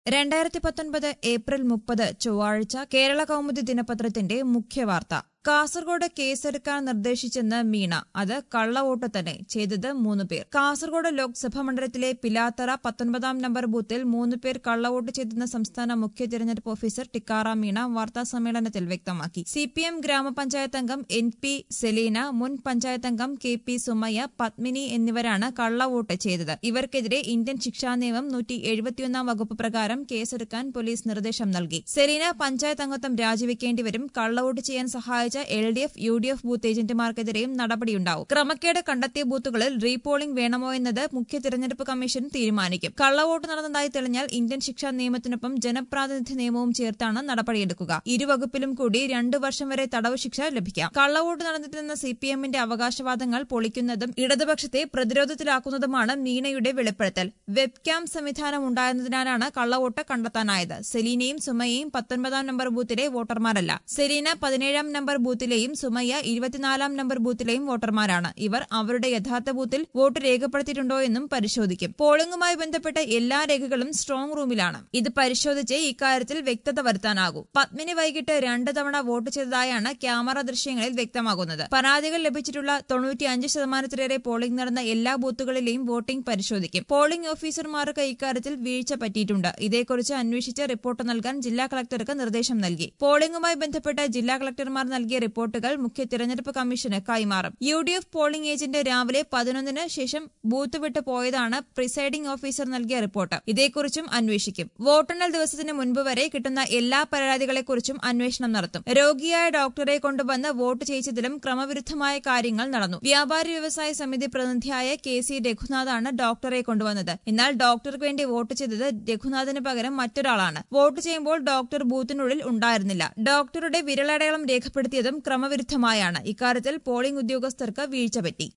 2019 April 30 ചൊവ്വാഴ്ച കേരള കൗമുദി ദിനപത്രത്തിന്റെ മുഖ്യവാർത്ത. കാസർഗോഡ് കേസെടുക്കാൻ നിർദ്ദേശിച്ചെന്ന് മീണ. അത് കള്ളവോട്ട് തന്നെ. ചെയ്തത് 3 പേർ. കാസർഗോഡ് ലോക്സഭാ മണ്ഡലത്തിലെ പിലാത്തറ 19 നമ്പർ ബൂത്തിൽ 3 പേർ കള്ളവോട്ട് ചെയ്തെന്ന് സംസ്ഥാന മുഖ്യ തെരഞ്ഞെടുപ്പ് ഓഫീസർ ടിക്കാറാം മീണ വാർത്താസമ്മേളനത്തിൽ വ്യക്തമാക്കി. CPM ഗ്രാമപഞ്ചായത്ത് അംഗം NP സെലീന, മുൻ പഞ്ചായത്ത് അംഗം KP സുമയ്യ, പത്മിനി എന്നിവരാണ് കള്ളവോട്ട് ചെയ്തത്. ഇവർക്കെതിരെ ഇന്ത്യൻ ശിക്ഷാ നിയമം 171 വകുപ്പ് പ്രകാരം കേസെടുക്കാൻ പോലീസ് നിർദ്ദേശം നൽകി. സെലീന പഞ്ചായത്ത് അംഗത്വം രാജിവെക്കേണ്ടിവരും. കള്ളവോട്ട് ചെയ്യാൻ സഹായിച്ച LDF, UDF ബൂത്ത് ഏജന്റുമാർക്കെതിരെയും നടപടിയുണ്ടാവും. ക്രമക്കേട് കണ്ടെത്തിയ ബൂത്തുകളിൽ റീപോളിംഗ് വേണമോ എന്നത് മുഖ്യ തെരഞ്ഞെടുപ്പ് കമ്മീഷൻ തീരുമാനിക്കും. കള്ളവോട്ട് നടന്നതായി തെളിഞ്ഞാൽ ഇന്ത്യൻ ശിക്ഷാ നിയമത്തിനൊപ്പം ജനപ്രാതിനിധ്യ നിയമവും ചേർത്താണ് നടപടിയെടുക്കുക. ഇരുവകുപ്പിലും കൂടി 2 വർഷം വരെ തടവ് ശിക്ഷ ലഭിക്കാം. കള്ളവോട്ട് നടന്നിട്ടില്ലെന്ന CPMന്റെ അവകാശവാദങ്ങൾ പൊളിക്കുന്നതും ഇടതുപക്ഷത്തെ പ്രതിരോധത്തിലാക്കുന്നതുമാണ് മീണയുടെ വെളിപ്പെടുത്തൽ. വെബ്കാം സംവിധാനം ഉണ്ടായിരുന്നതിനാലാണ് കള്ളവോട്ട് കണ്ടെത്താനായത്. സെലീനയും സുമയ്യയും 19 നമ്പർ ബൂത്തിലെ വോട്ടർമാരല്ല. സെലീന 17 നമ്പർ ബൂത്തിലെയും സുമയ്യ 24 നമ്പർ ബൂത്തിലെയും വോട്ടർമാരാണ്. ഇവർ അവരുടെ യഥാർത്ഥ ബൂത്തിൽ വോട്ട് രേഖപ്പെടുത്തിയിട്ടുണ്ടോ എന്നും പരിശോധിക്കും. പോളിംഗുമായി ബന്ധപ്പെട്ട എല്ലാ രേഖകളും സ്ട്രോങ് റൂമിലാണ്. ഇത് പരിശോധിച്ച് ഇക്കാര്യത്തിൽ വ്യക്തത വരുത്താനാകൂ. പത്മിനി വൈകിട്ട് 2 തവണ വോട്ട് ചെയ്തതായാണ് ക്യാമറ ദൃശ്യങ്ങളിൽ വ്യക്തമാകുന്നത്. പരാതികൾ ലഭിച്ചിട്ടുള്ള 95% പോളിംഗ് നടന്ന എല്ലാ ബൂത്തുകളിലെയും വോട്ടിംഗ് പരിശോധിക്കും. പോളിംഗ് ഓഫീസർമാർക്ക് ഇക്കാര്യത്തിൽ വീഴ്ച പറ്റിയിട്ടുണ്ട്. ഇതേക്കുറിച്ച് അന്വേഷിച്ച് റിപ്പോർട്ട് നൽകാൻ ജില്ലാ കളക്ടർക്ക് നിർദ്ദേശം നൽകി. പോളിംഗുമായി ബന്ധപ്പെട്ട് ജില്ലാ കളക്ടർമാർ നൽകിയ റിപ്പോർട്ടുകൾ മുഖ്യ തെരഞ്ഞെടുപ്പ് കമ്മീഷന് കൈമാറും. UDF പോളിംഗ് ഏജന്റ് രാവിലെ 11 ശേഷം ബൂത്ത് വിട്ട് പോയതാണ് പ്രിസൈഡിംഗ് ഓഫീസർ നൽകിയ റിപ്പോർട്ട്. ഇതേക്കുറിച്ചും അന്വേഷിക്കും. വോട്ടെണ്ണൽ ദിവസത്തിന് മുൻപ് വരെ കിട്ടുന്ന എല്ലാ പരാതികളെക്കുറിച്ചും അന്വേഷണം നടത്തും. രോഗിയായ ഡോക്ടറെ കൊണ്ടുവന്ന് വോട്ട് ചെയ്യിച്ചതിലും ക്രമവിരുദ്ധമായ കാര്യങ്ങൾ നടന്നു. വ്യാപാരി വ്യവസായ സമിതി പ്രതിനിധിയായ KC രഘുനാഥാണ് ഡോക്ടറെ കൊണ്ടുവന്നത്. എന്നാൽ ഡോക്ടർക്ക് വേണ്ടി വോട്ട് ചെയ്തത് രഘുനാഥിന് പകരം മറ്റൊരാളാണ്. വോട്ട് ചെയ്യുമ്പോൾ ഡോക്ടർ ബൂത്തിനുള്ളിൽ ഉണ്ടായിരുന്നില്ല. ഡോക്ടറുടെ വിരലടയാളം രേഖപ്പെടുത്തിയതും ക്രമവിരുദ്ധമായാണ്. ഇക്കാര്യത്തിൽ പോളിംഗ് ഉദ്യോഗസ്ഥർക്ക് വീഴ്ച പറ്റി.